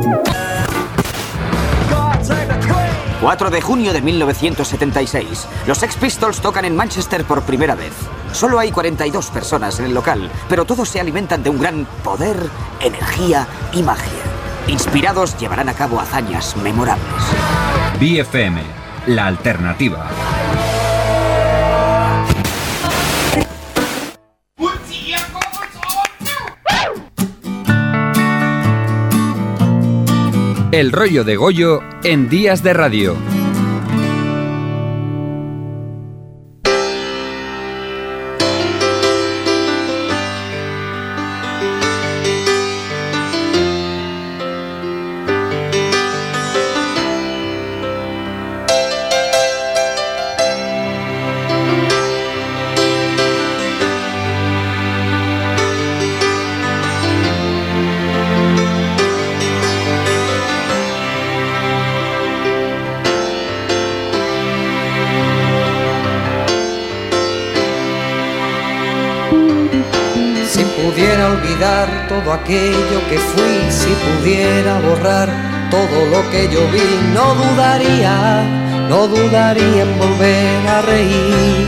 4 de junio de 1976. Los Sex Pistols tocan en Manchester por primera vez. Solo hay 42 personas en el local, pero todos se alimentan de un gran poder, energía y magia. Inspirados, llevarán a cabo hazañas memorables. BFM, la alternativa. El rollo de Goyo en Días de Radio. Todo aquello que fui, si pudiera borrar todo lo que yo vi, no dudaría en volver a reír.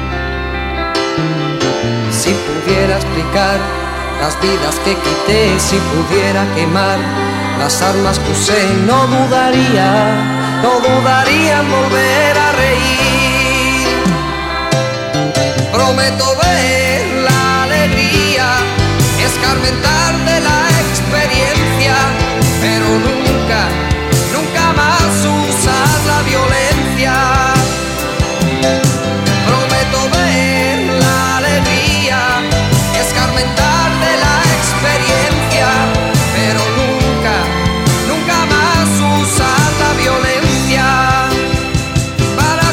Si pudiera explicar las vidas que quité, si pudiera quemar las armas que usé, no dudaría en volver a reír. Prometo ver la alegría, escarmentar de la experiencia, pero nunca más usar la violencia. Prometo ver la alegría, escarmentar de la experiencia, pero nunca más usar la violencia. Para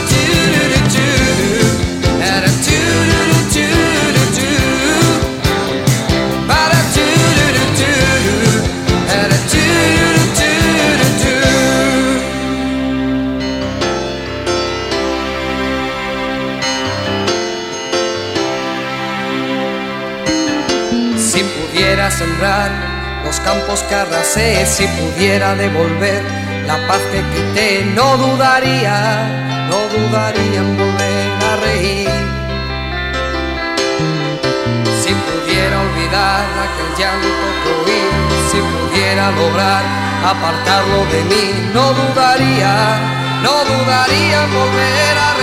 sembrar los campos que arrasé, si pudiera devolver la paz que quité, no dudaría en volver a reír. Si pudiera olvidar aquel llanto que oí, si pudiera lograr apartarlo de mí, no dudaría en volver a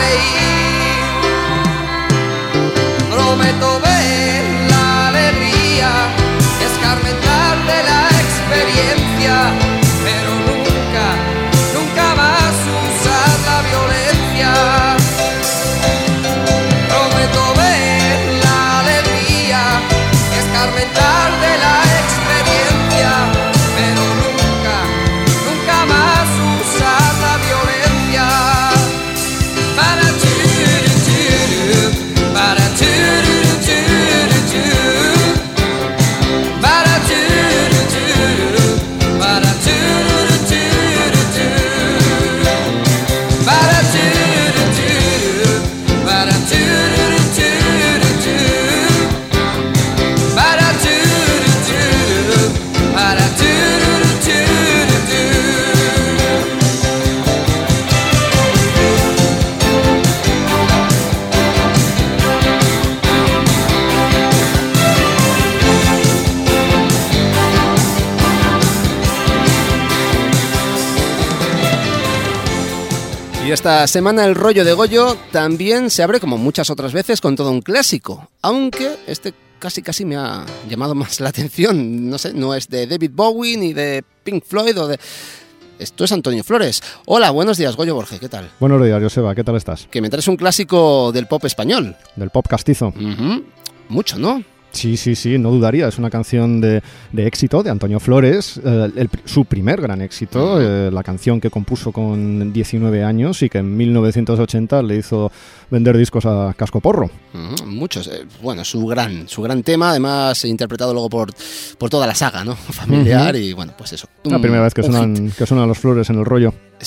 reír. Prometo ver la alegría, escarmentar de la experiencia, pero nunca más usar la violencia. Prometo ver la alegría, escarmentar de la experiencia, pero nunca más usar la violencia. Para Y esta semana el rollo de Goyo también se abre, como muchas otras veces, con todo un clásico. Aunque este casi me ha llamado más la atención. No sé, no es de David Bowie ni de Pink Floyd o de... Esto es Antonio Flores. Hola, buenos días, Goyo Borge, ¿qué tal? Buenos días, Joseba, ¿qué tal estás? Que me traes un clásico del pop español. Del pop castizo. Mucho, ¿no? Sí, no dudaría. Es una canción de éxito de Antonio Flores, su primer gran éxito, la canción que compuso con 19 años y que en 1980 le hizo vender discos a cascoporro. Muchos. Bueno, su gran tema, además interpretado luego por toda la saga, ¿no? Familiar y bueno, pues eso. La primera vez que suenan los Flores en el rollo. Sí,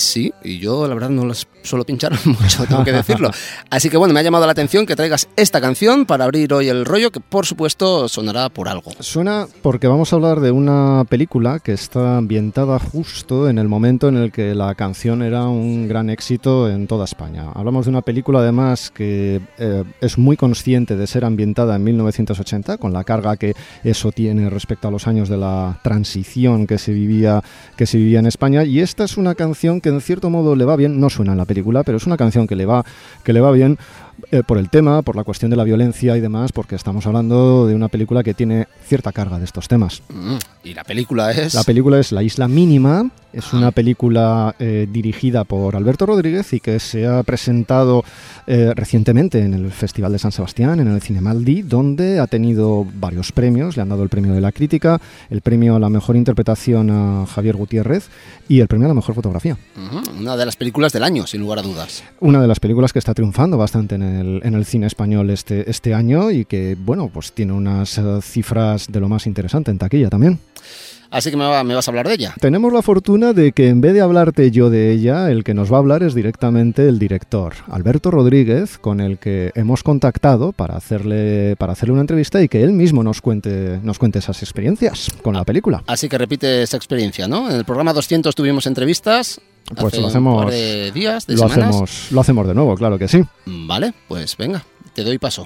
y yo la verdad no las suelo pinchar mucho, tengo que decirlo. Así que bueno, me ha llamado la atención que traigas esta canción para abrir hoy el rollo, que por supuesto sonará por algo. Suena porque vamos a hablar de una película que está ambientada justo en el momento en el que la canción era un gran éxito en toda España. Hablamos de una película además que es muy consciente de ser ambientada en 1980, con la carga que eso tiene respecto a los años de la transición que se vivía en España, y esta es una canción que en cierto modo le va bien, no suena en la película, pero es una canción que le va bien por el tema, por la cuestión de la violencia y demás, porque estamos hablando de una película que tiene cierta carga de estos temas. ¿Y la película es? La película es La Isla Mínima, es una película dirigida por Alberto Rodríguez y que se ha presentado recientemente en el Festival de San Sebastián, en el Cinemaldi, donde ha tenido varios premios. Le han dado el premio de la crítica, el premio a la mejor interpretación a Javier Gutiérrez y el premio a la mejor fotografía. Una de las películas del año, sin lugar a dudas. Una de las películas que está triunfando bastante en el cine español este año y que, bueno, pues tiene unas cifras de lo más interesante en taquilla también. Así que me vas a hablar de ella. Tenemos la fortuna de que en vez de hablarte yo de ella, el que nos va a hablar es directamente el director, Alberto Rodríguez, con el que hemos contactado para hacerle una entrevista y que él mismo nos cuente esas experiencias con la película. Así que repite esa experiencia, ¿no? En el programa 200 tuvimos entrevistas. Pues hace un par de días, de semanas. Lo hacemos de nuevo, claro que sí. Vale, pues venga, te doy paso.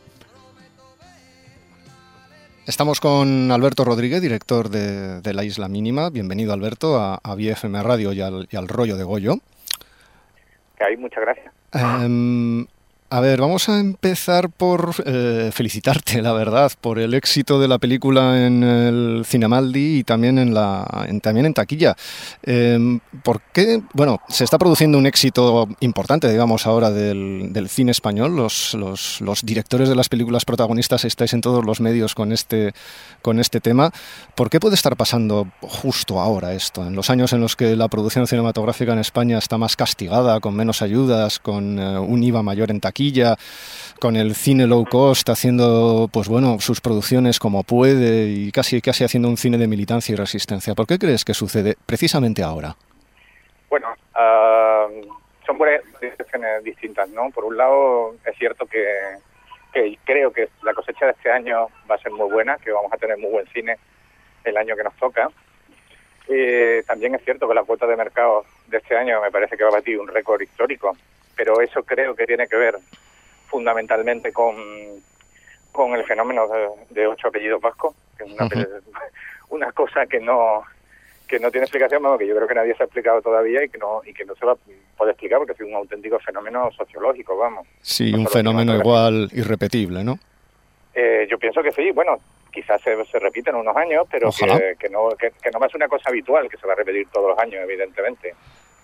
Estamos con Alberto Rodríguez, director de La Isla Mínima. Bienvenido, Alberto, a BFM Radio y al Rollo de Goyo. Que hay, muchas gracias. A ver, vamos a empezar por felicitarte, la verdad, por el éxito de la película en el Cinemaldi y también también en taquilla. ¿Por qué? Bueno, se está produciendo un éxito importante, digamos, ahora del cine español. Los directores de las películas protagonistas estáis en todos los medios con este tema. ¿Por qué puede estar pasando justo ahora esto? En los años en los que la producción cinematográfica en España está más castigada, con menos ayudas, con un IVA mayor en taquilla, con el cine low cost haciendo, pues bueno, sus producciones como puede y casi haciendo un cine de militancia y resistencia. ¿Por qué crees que sucede precisamente ahora? Bueno, son varias situaciones distintas, ¿no? Por un lado, es cierto que creo que la cosecha de este año va a ser muy buena, que vamos a tener muy buen cine el año que nos toca. También es cierto que la cuota de mercado de este año me parece que va a batir un récord histórico, pero eso creo que tiene que ver fundamentalmente con el fenómeno de 8 apellidos vascos, que es una cosa que no tiene explicación, vamos, que yo creo que nadie se ha explicado todavía y que no se va a poder explicar porque es un auténtico fenómeno sociológico, vamos. Sí, un fenómeno igual irrepetible, ¿no? Yo pienso que sí, bueno, quizás se repita en unos años, pero que no va a ser una cosa habitual, que se va a repetir todos los años, evidentemente.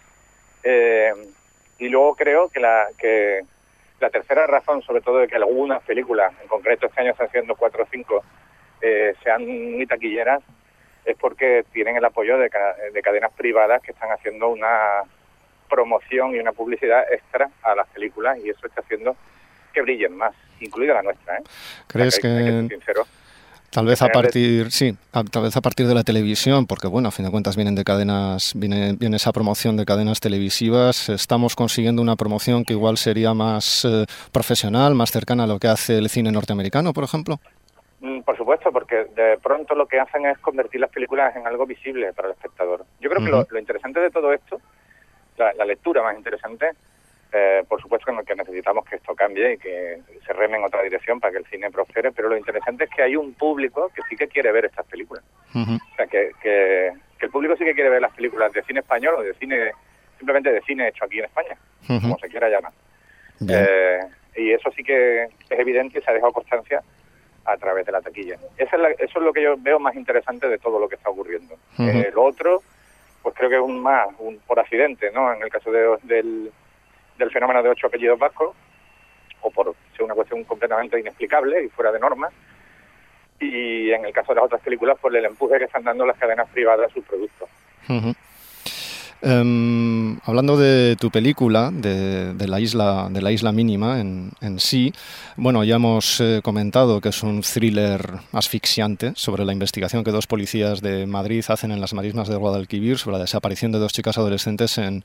Y luego creo que la tercera razón, sobre todo de que algunas películas, en concreto este año están siendo 4 o 5, sean muy taquilleras, es porque tienen el apoyo de cadenas privadas que están haciendo una promoción y una publicidad extra a las películas, y eso está haciendo que brillen más, incluida la nuestra, ¿eh? ¿Crees hay que ser sincero? Tal vez a partir de la televisión, porque bueno, a fin de cuentas viene esa promoción de cadenas televisivas, estamos consiguiendo una promoción que igual sería más profesional, más cercana a lo que hace el cine norteamericano, por ejemplo? Por supuesto, porque de pronto lo que hacen es convertir las películas en algo visible para el espectador. Yo creo que lo interesante de todo esto, la lectura más interesante, por supuesto que necesitamos que esto cambie y que se reme en otra dirección para que el cine prospere, pero lo interesante es que hay un público que sí que quiere ver estas películas. O sea, que el público sí que quiere ver las películas de cine español o de cine, simplemente de cine hecho aquí en España, como se quiera llamar. Y eso sí que es evidente y se ha dejado constancia a través de la taquilla. Eso es lo que yo veo más interesante de todo lo que está ocurriendo. Lo otro, pues creo que es más por accidente, ¿no? En el caso del fenómeno de 8 apellidos vascos, o por ser una cuestión completamente inexplicable y fuera de norma, y en el caso de las otras películas, por el empuje que están dando las cadenas privadas a sus productos. Hablando de tu película, de la isla mínima en sí, bueno, ya hemos comentado que es un thriller asfixiante sobre la investigación que dos policías de Madrid hacen en las marismas de Guadalquivir sobre la desaparición de dos chicas adolescentes en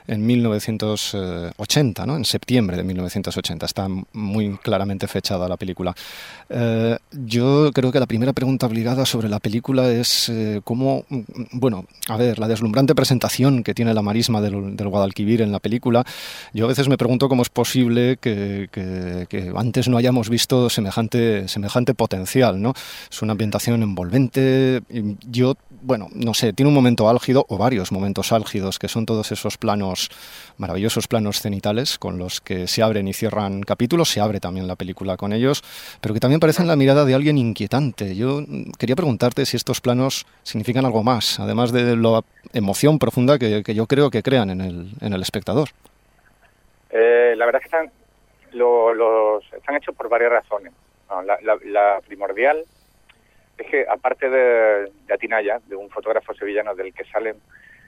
1980, ¿no? En septiembre de 1980. Está muy claramente fechada la película. Yo creo que la primera pregunta obligada sobre la película es cómo, bueno, a ver, la deslumbrante presentación que tiene la marisma del Guadalquivir en la película. Yo a veces me pregunto cómo es posible que antes no hayamos visto semejante potencial, ¿no? Es una ambientación envolvente. Yo, bueno, no sé, tiene un momento álgido o varios momentos álgidos, que son todos esos planos, maravillosos planos cenitales con los que se abren y cierran capítulos. Se abre también la película con ellos, pero que también parecen la mirada de alguien inquietante. Yo quería preguntarte si estos planos significan algo más, además de la emoción profunda que yo creo que crean en el espectador. La verdad es que están hechos por varias razones. No, la primordial es que, aparte de Atinaya, de un fotógrafo sevillano del que salen,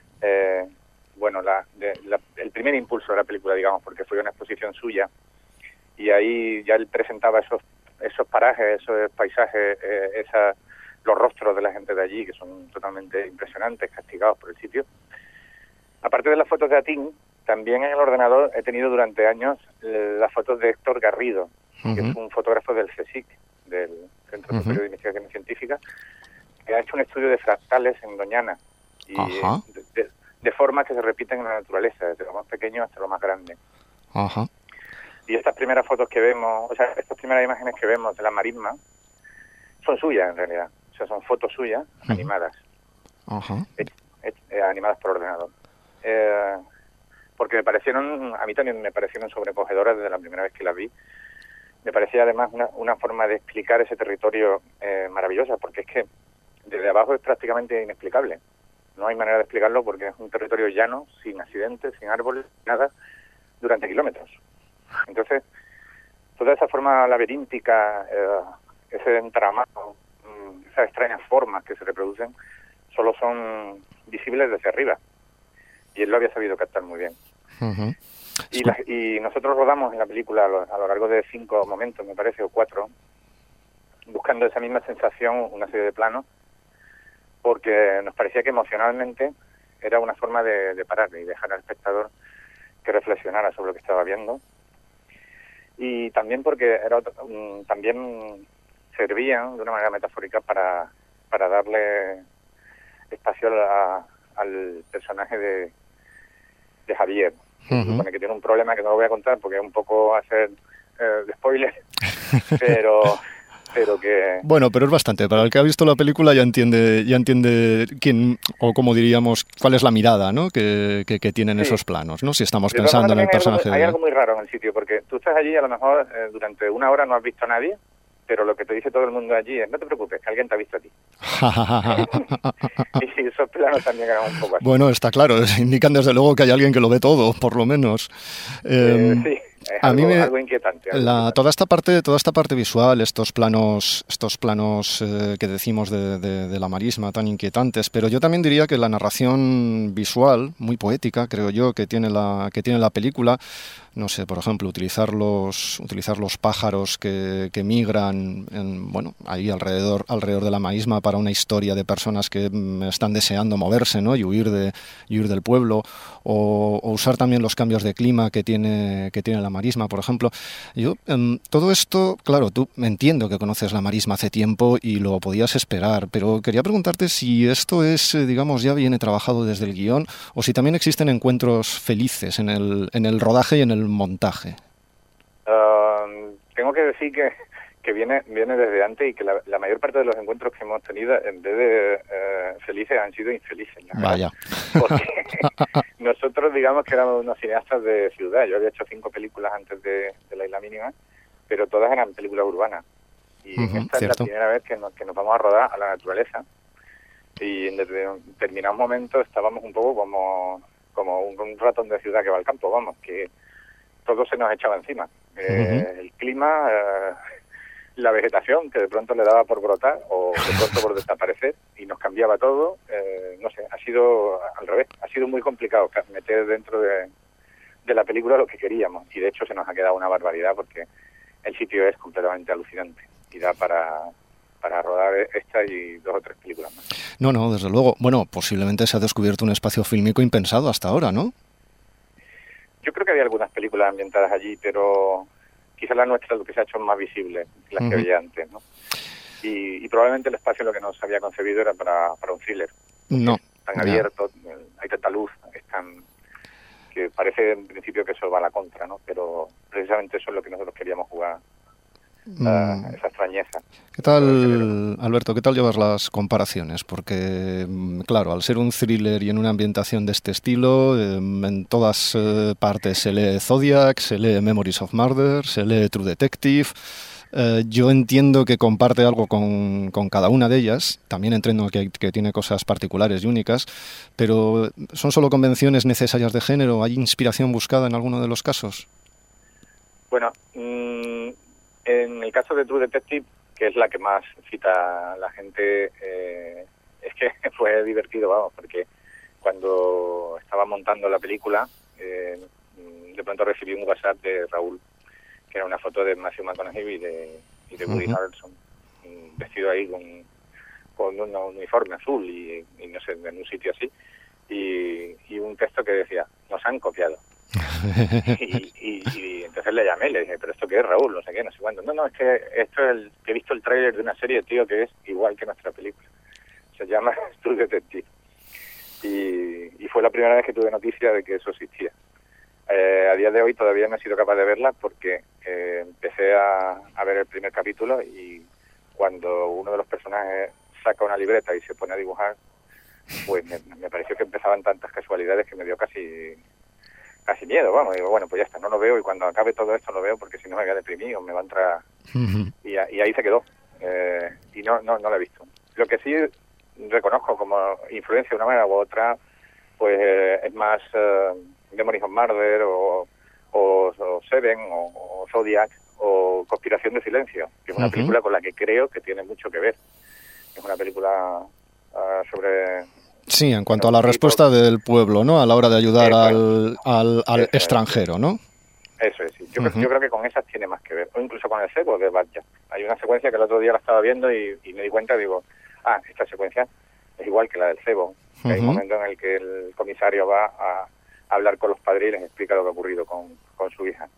bueno, el primer impulso de la película, digamos, porque fue una exposición suya, y ahí ya él presentaba esos parajes, esos paisajes, los rostros de la gente de allí, que son totalmente impresionantes, castigados por el sitio. Aparte de las fotos de Atín, también en el ordenador he tenido durante años las fotos de Héctor Garrido, que es un fotógrafo del CSIC, del Centro Superior de Investigaciones Científicas, que ha hecho un estudio de fractales en Doñana, y de formas que se repiten en la naturaleza, desde lo más pequeño hasta lo más grande. Y estas primeras fotos que vemos, o sea, estas primeras imágenes que vemos de la marisma, son suyas en realidad. O sea, son fotos suyas animadas. Animadas por ordenador. Porque a mí también me parecieron sobrecogedoras desde la primera vez que las vi. Me parecía además una forma de explicar ese territorio maravillosa, porque es que desde abajo es prácticamente inexplicable. No hay manera de explicarlo porque es un territorio llano, sin accidentes, sin árboles, nada, durante kilómetros. Entonces, toda esa forma laberíntica, ese entramado, esas extrañas formas que se reproducen, solo son visibles desde arriba. Y él lo había sabido captar muy bien. Y nosotros rodamos en la película a lo largo de 5 momentos, me parece, o 4, buscando esa misma sensación, una serie de planos, porque nos parecía que emocionalmente era una forma de parar y dejar al espectador que reflexionara sobre lo que estaba viendo. Y también porque también servían de una manera metafórica para darle espacio al personaje de Javier, que supone que tiene un problema que no lo voy a contar porque es un poco hacer de spoiler, pero que... Bueno, pero es bastante. Para el que ha visto la película ya entiende quién, o como diríamos, cuál es la mirada, ¿no? que tienen esos planos, ¿no? Si estamos pensando en el personaje. Hay algo muy raro en el sitio, porque tú estás allí, a lo mejor durante 1 hora no has visto a nadie, pero lo que te dice todo el mundo allí es: no te preocupes, que alguien te ha visto a ti. Y esos planos también eran un poco así. Bueno, está claro, indican desde luego que hay alguien que lo ve todo, por lo menos. Sí. Es algo inquietante. Toda esta parte visual, estos planos que decimos de la marisma tan inquietantes, pero yo también diría que la narración visual, muy poética, creo yo, que tiene la película, no sé, por ejemplo, utilizar los pájaros que migran ahí alrededor de la marisma para una historia de personas que están deseando moverse, ¿no? Y huir del pueblo, o usar también los cambios de clima que tiene la marisma, por ejemplo. Yo, todo esto, claro, tú entiendo que conoces la marisma hace tiempo y lo podías esperar, pero quería preguntarte si esto es, digamos, ya viene trabajado desde el guión, o si también existen encuentros felices en el rodaje y en el montaje. Tengo que decir que viene desde antes, y que la mayor parte de los encuentros que hemos tenido, en vez de felices, han sido infelices. Vaya. Porque nosotros, digamos que éramos unos cineastas de ciudad. Yo había hecho 5 películas antes de La Isla Mínima, pero todas eran películas urbanas. Y esta es la primera vez que nos vamos a rodar a la naturaleza. Y en determinados momentos estábamos un poco como un ratón de ciudad que va al campo, vamos, que todo se nos echaba encima. El clima, la vegetación, que de pronto le daba por brotar o de pronto por desaparecer, y nos cambiaba todo. No sé, ha sido al revés. Ha sido muy complicado meter dentro de la película lo que queríamos, y de hecho se nos ha quedado una barbaridad porque el sitio es completamente alucinante y da para rodar esta y 2 o 3 películas más. No, desde luego. Bueno, posiblemente se ha descubierto un espacio fílmico impensado hasta ahora, ¿no? Yo creo que había algunas películas ambientadas allí, pero quizás la nuestra lo que se ha hecho más visible que las que había antes, ¿no? Y probablemente el espacio lo que nos había concebido era para un thriller. No. Tan abierto, hay tanta luz, que parece en principio que eso va a la contra, ¿no? Pero precisamente eso es lo que nosotros queríamos jugar, esa extrañeza. ¿Qué tal, Alberto, qué tal llevas las comparaciones? Porque, claro, al ser un thriller y en una ambientación de este estilo, en todas partes se lee Zodiac, se lee Memories of Murder, se lee True Detective. Yo entiendo que comparte algo con cada una de ellas, también entiendo que tiene cosas particulares y únicas, pero ¿son solo convenciones necesarias de género? ¿Hay inspiración buscada en alguno de los casos? Bueno, en el caso de True Detective, que es la que más cita la gente, es que fue divertido, vamos, porque cuando estaba montando la película, de pronto recibí un WhatsApp de Raúl, que era una foto de Matthew McConaughey y de Woody Harrelson, vestido ahí con un uniforme azul y no sé, en un sitio así, y un texto que decía, nos han copiado. y entonces le llamé y le dije, pero ¿esto qué es, Raúl? No sé qué, no sé cuándo. No, es que esto es que he visto el tráiler de una serie, tío, que es igual que nuestra película. Se llama True Detective. Y fue la primera vez que tuve noticia de que eso existía. A día de hoy todavía no he sido capaz de verla porque empecé a ver el primer capítulo y cuando uno de los personajes saca una libreta y se pone a dibujar, pues me pareció que empezaban tantas casualidades que me dio casi miedo, vamos. Digo, bueno, pues ya está, no lo veo y cuando acabe todo esto lo veo porque si no me voy a deprimir o me va a entrar... Y ahí se quedó. Y no lo he visto. Lo que sí reconozco como influencia de una manera u otra, pues es más... Memories of Murder o Seven o Zodiac o Conspiración de Silencio, que es una película con la que creo que tiene mucho que ver. Es una película sobre... Sí, en cuanto a la respuesta del pueblo, ¿no? A la hora de ayudar al extranjero, ¿no? Eso es, sí. Yo creo que con esas tiene más que ver. O incluso con el cebo de Batja. Hay una secuencia que el otro día la estaba viendo y me di cuenta, digo, esta secuencia es igual que la del cebo. Hay un momento en el que el comisario va a hablar con los padres y les explica lo que ha ocurrido con su hija.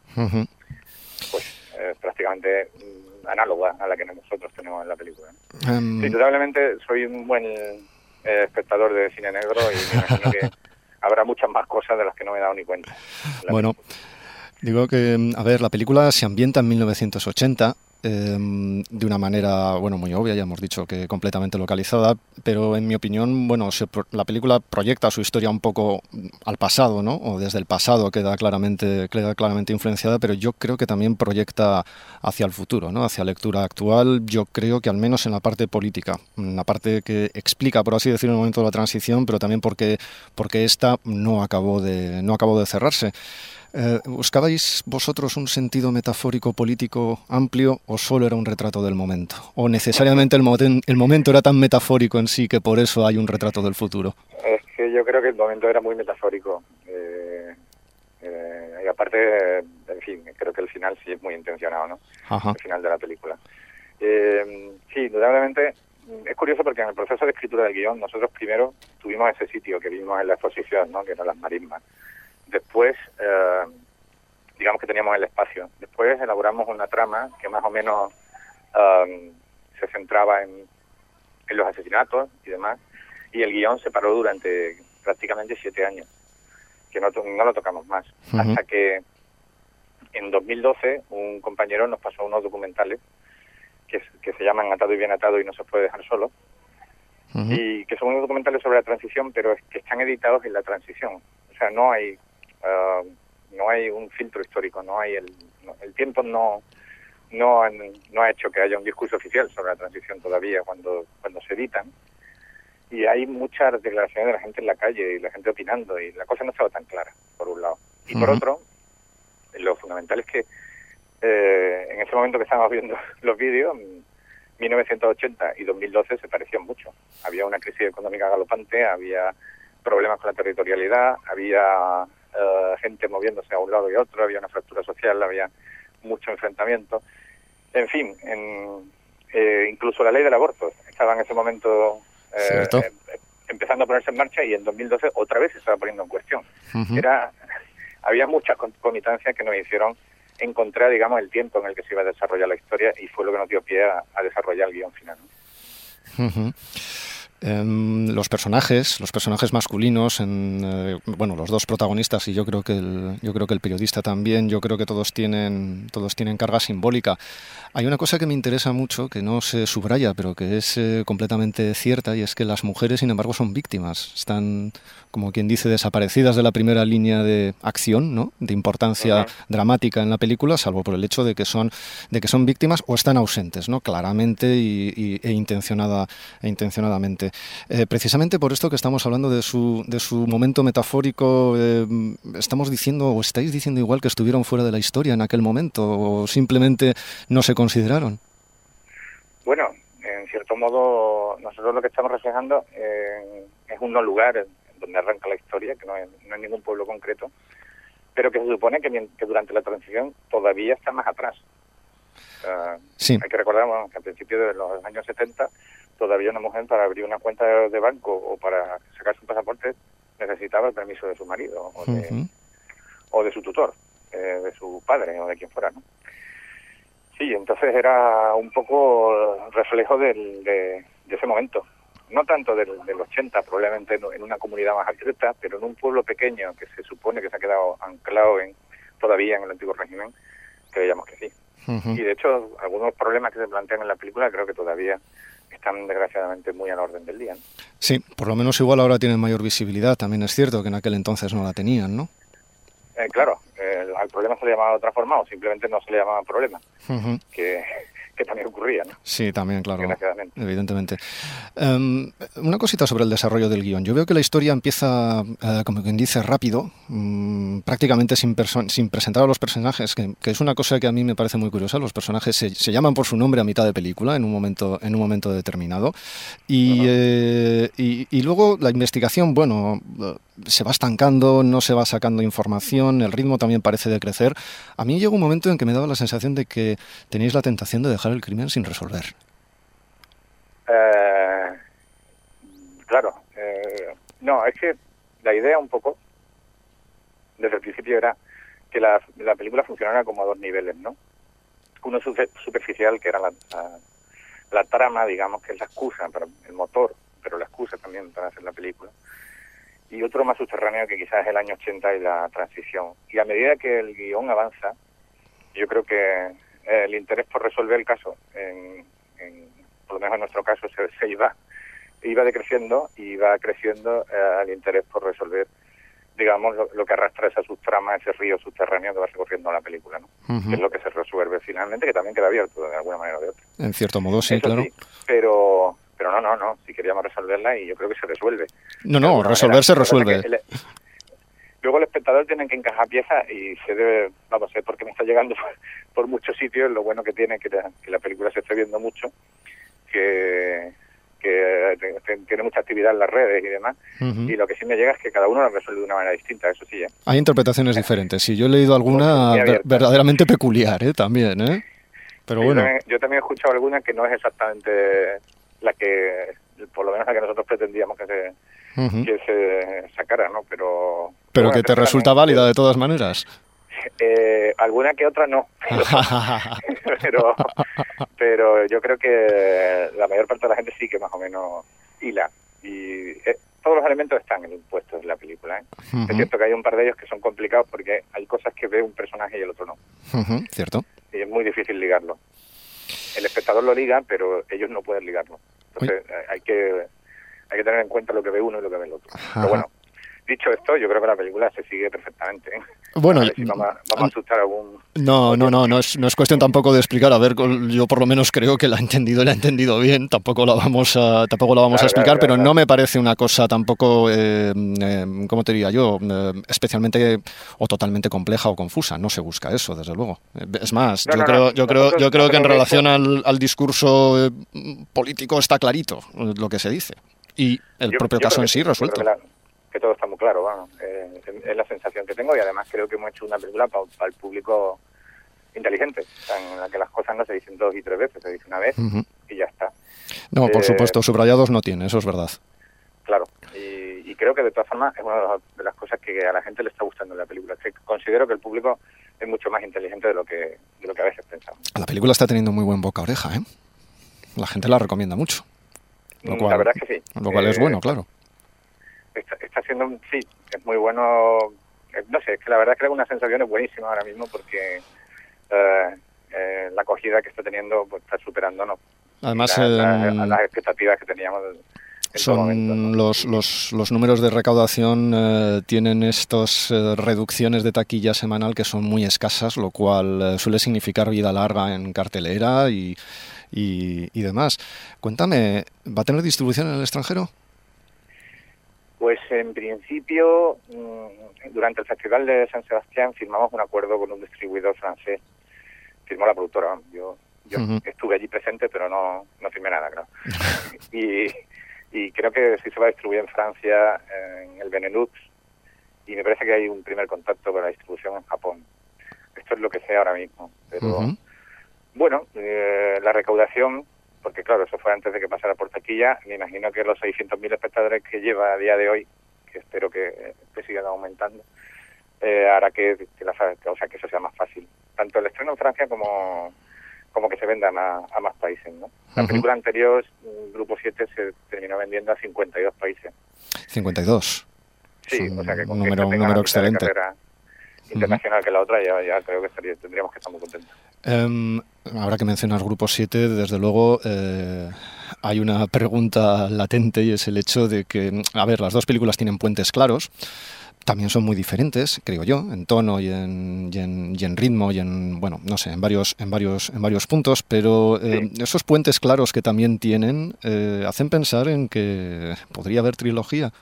Pues prácticamente análoga a la que nosotros tenemos en la película. Indudablemente soy un buen espectador de cine negro y me imagino que habrá muchas más cosas de las que no me he dado ni cuenta. Bueno, digo que, a ver, la película se ambienta en 1980, de una manera, bueno, muy obvia, ya hemos dicho que completamente localizada, pero en mi opinión, bueno, la película proyecta su historia un poco al pasado, ¿no? O desde el pasado queda claramente influenciada, pero yo creo que también proyecta hacia el futuro, ¿no? Hacia lectura actual. Yo creo que al menos en la parte política, en la parte que explica, por así decirlo, el momento de la transición, pero también porque esta no acabó de cerrarse. ¿Buscabais vosotros un sentido metafórico político amplio o solo era un retrato del momento? ¿O necesariamente el momento era tan metafórico en sí que por eso hay un retrato del futuro? Es que yo creo que el momento era muy metafórico. Y aparte, en fin, creo que el final sí es muy intencionado, ¿no? El final de la película. Sí, indudablemente. Es curioso porque en el proceso de escritura del guión nosotros primero tuvimos ese sitio que vimos en la exposición, ¿no? Que eran las marismas. Después, digamos que teníamos el espacio. Después elaboramos una trama que más o menos se centraba en los asesinatos y demás. Y el guión se paró durante prácticamente 7 años, que no lo tocamos más. Hasta que en 2012 un compañero nos pasó unos documentales que se llaman Atado y Bien Atado y No se puede dejar solo. Y que son unos documentales sobre la transición, pero es que están editados en la transición. O sea, no hay un filtro histórico, el tiempo no ha hecho que haya un discurso oficial sobre la transición todavía cuando se editan, y hay muchas declaraciones de la gente en la calle y la gente opinando, y la cosa no estaba tan clara, por un lado. Y por otro, lo fundamental es que en ese momento que estábamos viendo los vídeos, 1980 y 2012 se parecían mucho. Había una crisis económica galopante, había problemas con la territorialidad, había gente moviéndose a un lado y a otro, había una fractura social, había mucho enfrentamiento. En fin, incluso la ley del aborto estaba en ese momento empezando a ponerse en marcha, y en 2012 otra vez se estaba poniendo en cuestión. Había muchas concomitancias que nos hicieron encontrar, digamos, el tiempo en el que se iba a desarrollar la historia, y fue lo que nos dio pie a desarrollar el guión final, ¿no? Los personajes masculinos, los dos protagonistas, y yo creo que el periodista también, yo creo que todos tienen carga simbólica. Hay una cosa que me interesa mucho, que no se subraya, pero que es completamente cierta, y es que las mujeres, sin embargo, son víctimas. Están, como quien dice, desaparecidas de la primera línea de acción, ¿no?, de importancia dramática en la película, salvo por el hecho de que son víctimas o están ausentes, ¿no?, claramente e intencionadamente. Precisamente por esto que estamos hablando de su momento metafórico, estamos diciendo, o estáis diciendo igual, que estuvieron fuera de la historia en aquel momento, o simplemente no se consideraron. Bueno, en cierto modo, nosotros lo que estamos reflejando es un no lugar donde arranca la historia, que no es ningún pueblo concreto, pero que se supone que durante la transición todavía está más atrás. Sí. Hay que recordar, que a principios de los años 70 todavía una mujer, para abrir una cuenta de banco o para sacar su pasaporte, necesitaba el permiso de su marido o de su tutor, de su padre o de quien fuera, ¿no? Sí, entonces era un poco reflejo de ese momento. No tanto del 80, probablemente en una comunidad más abierta, pero en un pueblo pequeño que se supone que se ha quedado anclado todavía en el antiguo régimen, creíamos que sí. Y de hecho, algunos problemas que se plantean en la película creo que todavía están desgraciadamente muy a la orden del día, ¿no? Sí, por lo menos igual ahora tienen mayor visibilidad. También es cierto que en aquel entonces no la tenían, ¿no? Claro, al problema se le llamaba de otra forma, o simplemente no se le llamaba problema, que también ocurría, ¿no? Sí, también, claro, evidentemente. Una cosita sobre el desarrollo del guión. Yo veo que la historia empieza, como quien dice, rápido, prácticamente sin presentar a los personajes, que es una cosa que a mí me parece muy curiosa. Los personajes se llaman por su nombre a mitad de película, en un momento determinado, y luego la investigación, se va estancando, no se va sacando información, el ritmo también parece decrecer. A mí llegó un momento en que me daba la sensación de que tenéis la tentación de dejar el crimen sin resolver. Claro. No, es que la idea un poco, desde el principio, era que la película funcionara como a dos niveles, ¿no? Uno superficial, que era la trama, digamos, que es la excusa, para el motor, pero la excusa también para hacer la película. Y otro más subterráneo, que quizás es el año 80 y la transición. Y a medida que el guión avanza, yo creo que el interés por resolver el caso, por lo menos en nuestro caso, se iba decreciendo, y iba creciendo el interés por resolver, digamos, lo que arrastra esa subtrama, ese río subterráneo que va recorriendo la película, ¿no? Que es lo que se resuelve finalmente, que también queda abierto de alguna manera o de otra. En cierto modo, sí, claro. Sí, pero no, si queríamos resolverla, y yo creo que se resuelve. No, resolver se resuelve. Luego el espectador tiene que encajar piezas, y se debe, sé porque me está llegando por muchos sitios, lo bueno que tiene que la película se esté viendo mucho, que tiene mucha actividad en las redes y demás, y lo que sí me llega es que cada uno la resuelve de una manera distinta, eso sí. Hay interpretaciones diferentes, sí, yo he leído alguna verdaderamente peculiar, también, pero bueno. Yo también he escuchado alguna que no es exactamente la que, por lo menos la que nosotros pretendíamos que se sacara, ¿no? Pero que te resulta válida de todas maneras. Alguna que otra no, pero yo creo que la mayor parte de la gente sí que más o menos hila, y todos los elementos están puestos en la película, ¿eh? Es cierto que hay un par de ellos que son complicados porque hay cosas que ve un personaje y el otro no. Cierto. Y es muy difícil ligarlo. El espectador lo liga, pero ellos no pueden ligarlo. Entonces hay que tener en cuenta lo que ve uno y lo que ve el otro. Pero bueno, dicho esto, yo creo que la película se sigue perfectamente, ¿eh? Bueno, si vamos a asustar a algún... No es cuestión tampoco de explicar. A ver, yo por lo menos creo que la he entendido bien. Tampoco la vamos a explicar, pero no me parece una cosa tampoco, ¿cómo te diría yo? Especialmente o totalmente compleja o confusa. No se busca eso, desde luego. Es más, yo creo que en relación al discurso político está clarito lo que se dice, y el propio caso en sí resuelto. todo está muy claro, vamos. Es la sensación que tengo, y además creo que hemos hecho una película para el público inteligente, o sea, en la que las cosas no se dicen 2 y 3 veces, se dice una vez y ya está. No, por supuesto, subrayados no tiene, eso es verdad. Claro, y creo que de todas formas es una de las cosas que a la gente le está gustando en la película. Que considero que el público es mucho más inteligente de lo que a veces pensamos. La película está teniendo muy buen boca-oreja, ¿eh? La gente la recomienda mucho. Lo cual, la verdad es que sí. Lo cual es bueno, claro. Está siendo, sí, es muy bueno. No sé, es que la verdad es que es una sensación buenísima ahora mismo, porque la acogida que está teniendo pues está superándonos. Además, las expectativas que teníamos. Son los números de recaudación tienen estas reducciones de taquilla semanal que son muy escasas, lo cual suele significar vida larga en cartelera y demás. Cuéntame, ¿va a tener distribución en el extranjero? Pues en principio, durante el Festival de San Sebastián firmamos un acuerdo con un distribuidor francés. Firmó la productora. Yo estuve allí presente, pero no firmé nada, claro. Y creo que sí se va a distribuir en Francia, en el Benelux, y me parece que hay un primer contacto con la distribución en Japón. Esto es lo que sé ahora mismo. Pero bueno, la recaudación, porque claro, eso fue antes de que pasara por taquilla, me imagino que los 600.000 espectadores que lleva a día de hoy, que espero que sigan aumentando, hará que eso sea más fácil. Tanto el estreno en Francia como que se venda a más países, ¿no? La película anterior, Grupo 7, se terminó vendiendo a 52 países. 52. Sí, o sea que con un número excelente. Internacional que la otra, ya creo que tendríamos que estar muy contentos. Ahora que mencionas Grupo 7, desde luego hay una pregunta latente, y es el hecho de que, a ver, las dos películas tienen puentes claros. También son muy diferentes, creo yo, en tono y en ritmo y bueno, no sé, en varios puntos, pero esos puentes claros que también tienen hacen pensar en que podría haber trilogía.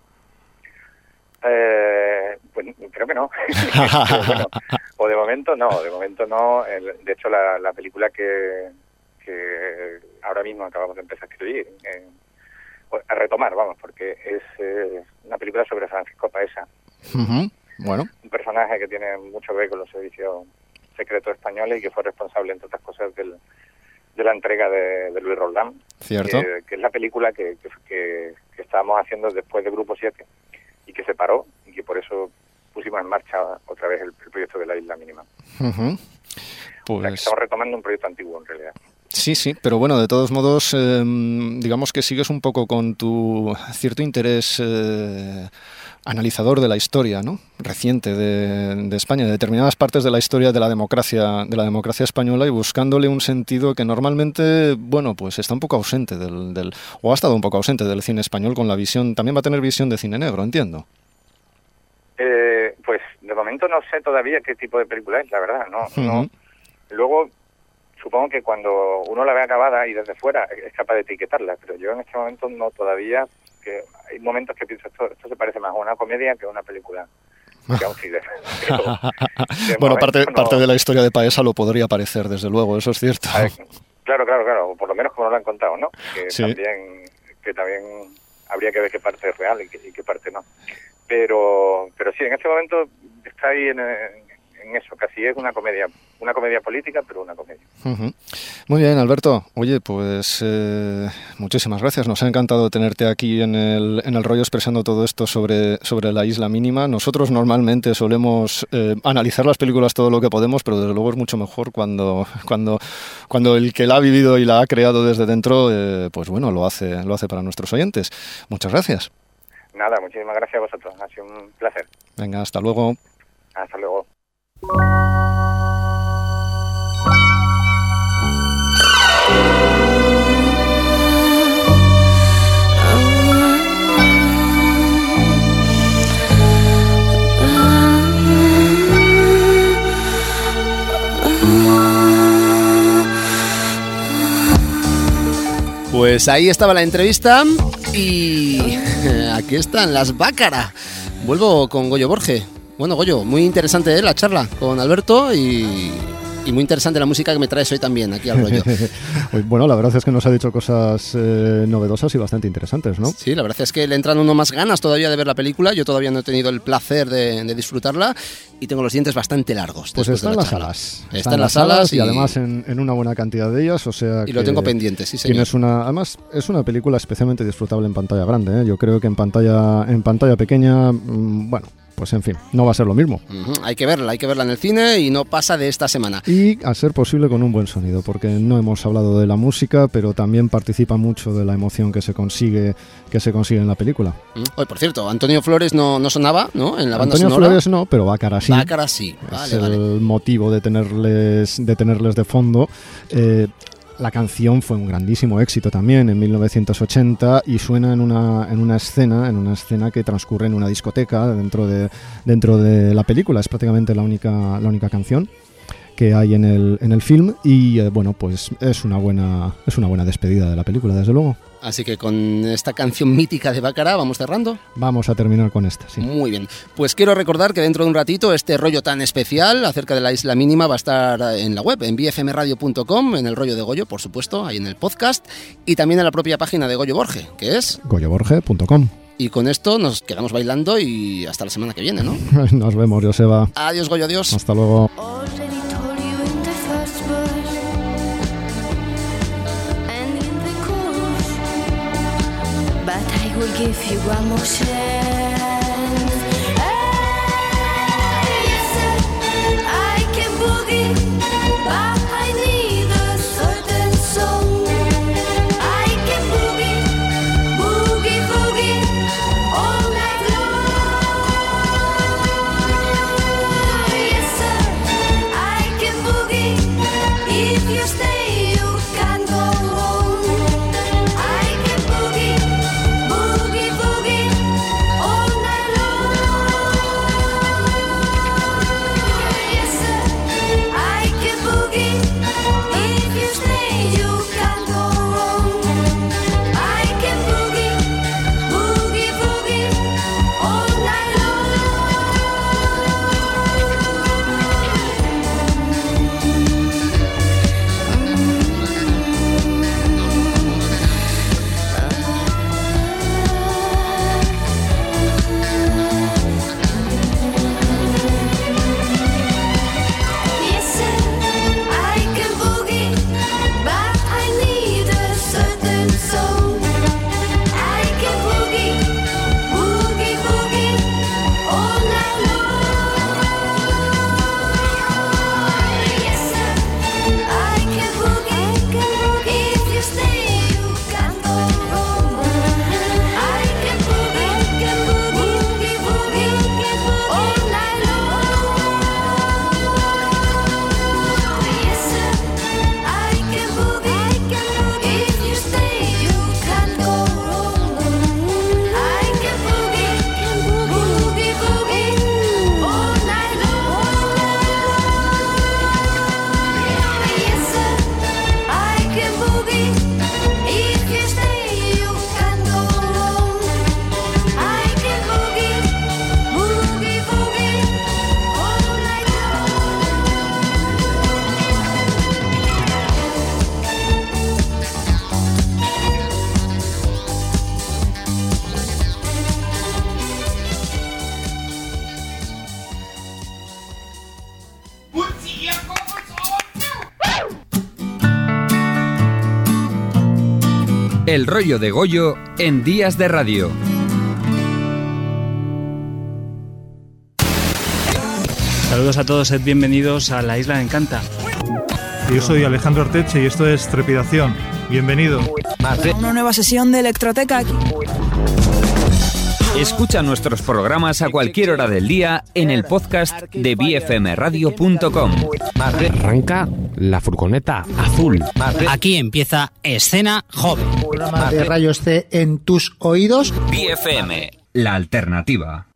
Pues creo que no. Bueno, o de momento no. De hecho, la película que ahora mismo acabamos de empezar a escribir, a retomar, vamos, porque es una película sobre Francisco Paesa. Bueno. Un personaje que tiene mucho que ver con los servicios secretos españoles y que fue responsable, entre otras cosas, de la entrega de Luis Roldán. Cierto. Que es la película que estábamos haciendo después de Grupo 7 y que se paró, y que por eso pusimos en marcha otra vez el proyecto de la Isla Mínima. Pues... O sea, que estamos retomando un proyecto antiguo, en realidad. Sí, pero bueno, de todos modos, digamos que sigues un poco con tu cierto interés analizador de la historia, ¿no?, reciente de España, de determinadas partes de la historia de la democracia española, y buscándole un sentido que normalmente, bueno, pues está un poco ausente o ha estado un poco ausente del cine español, con la visión. También va a tener visión de cine negro, entiendo. Pues de momento no sé todavía qué tipo de película es, la verdad, no. Luego, supongo que cuando uno la ve acabada y desde fuera es capaz de etiquetarla, pero yo en este momento no todavía, que hay momentos que pienso esto se parece más a una comedia que a una película, que a un thriller. Bueno, parte de la historia de Paesa lo podría parecer, desde luego, eso es cierto. Claro, o por lo menos como lo han contado, ¿no? Que sí. también habría que ver qué parte es real y qué parte no. Pero sí, en este momento está ahí en eso, casi es una comedia política, pero una comedia. Muy bien, Alberto. Oye, pues muchísimas gracias. Nos ha encantado tenerte aquí en el rollo, expresando todo esto sobre la Isla Mínima. Nosotros normalmente solemos analizar las películas todo lo que podemos, pero desde luego es mucho mejor cuando el que la ha vivido y la ha creado desde dentro, pues bueno, lo hace para nuestros oyentes. Muchas gracias. Nada, muchísimas gracias a vosotros. Ha sido un placer. Venga, hasta luego. Hasta luego. Pues ahí estaba la entrevista y aquí están las Bácara. Vuelvo con Goyo Borge. Bueno, Goyo, muy interesante la charla con Alberto y Y muy interesante la música que me traes hoy también, aquí al rollo. Bueno, la verdad es que nos ha dicho cosas novedosas y bastante interesantes, ¿no? Sí, la verdad es que le entran uno más ganas todavía de ver la película. Yo todavía no he tenido el placer de disfrutarla y tengo los dientes bastante largos. Pues está en las salas. Está en las salas y además en una buena cantidad de ellas, o sea y lo tengo pendiente, sí, señor. Además, es una película especialmente disfrutable en pantalla grande, ¿eh? Yo creo que en pantalla pequeña, bueno, pues en fin, no va a ser lo mismo. Hay que verla en el cine y no pasa de esta semana. Y a ser posible con un buen sonido, porque no hemos hablado de la música, pero también participa mucho de la emoción que se consigue en la película. Hoy, por cierto, Antonio Flores no sonaba, ¿no? En la banda sonora. Antonio Flores no, pero Bácara sí. Bácara sí. Es el motivo de tenerles de fondo. La canción fue un grandísimo éxito también en 1980 y suena en una escena que transcurre en una discoteca dentro de la película. Es prácticamente la única canción que hay en el film y bueno, pues es una buena despedida de la película, desde luego. Así que con esta canción mítica de Bácara vamos cerrando. Vamos a terminar con esta, sí. Muy bien. Pues quiero recordar que dentro de un ratito este rollo tan especial acerca de la Isla Mínima va a estar en la web, en bfmradio.com, en el rollo de Goyo, por supuesto, ahí en el podcast, y también en la propia página de Goyo Borge, que es goyoborge.com. Y con esto nos quedamos bailando y hasta la semana que viene, ¿no? Nos vemos, Joseba. Adiós, Goyo, adiós. Hasta luego. Give you one more chance. Yes, I can boogie, but I need a certain song. I can boogie, boogie, boogie all night long. Yes, I can boogie. If you stay, you can't go wrong. I can boogie. El rollo de Goyo en Días de Radio. Saludos a todos, sed bienvenidos a La Isla Encanta. Yo soy Alejandro Arteche y esto es Trepidación. Bienvenido. Una nueva sesión de Electroteca aquí. Escucha nuestros programas a cualquier hora del día en el podcast de bfmradio.com. Arranca la furgoneta azul. Aquí empieza Escena Joven. Programa de rayos C en tus oídos. BFM, la alternativa.